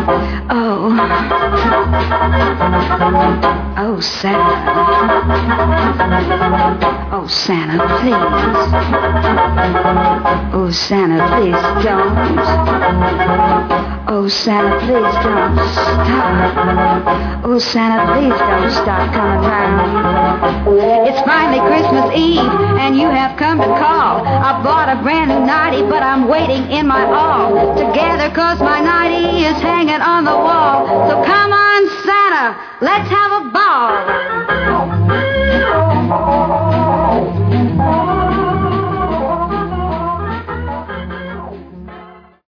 Oh. Oh, Santa. Oh, Santa, please. Oh, Santa, please don't. Oh, Santa, please don't stop. Oh, Santa, please don't stop coming round. It's finally Christmas Eve, and you have come to call. I bought a brand new nightie, but I'm waiting in my all together, 'cause my nightie is hanging on the wall. So come on, Santa, let's have a bite.